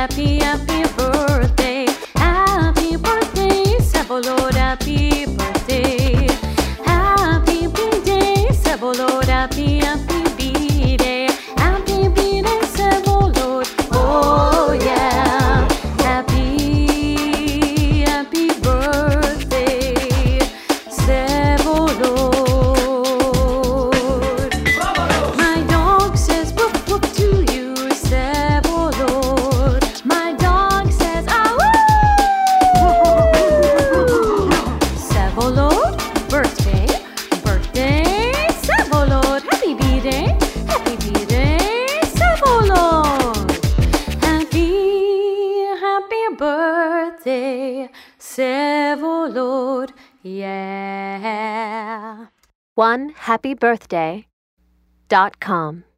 happy, happy birthday. Happy birthday, Sabolot, happy birthday. Happy birthday, Sabolot, happy, happy birthday. Happy birthday, Sabolot. Oh yeah. Happy, happy birthday, Sabolot. My dog says whoop whoop to you, Sabolot. My dog says ah woo. Sabolot, birthday, birthday, Sabolot. Happy birthday, Sabolot. Happy birthday, Sabolot. Yeah. OneHappyBirthday.com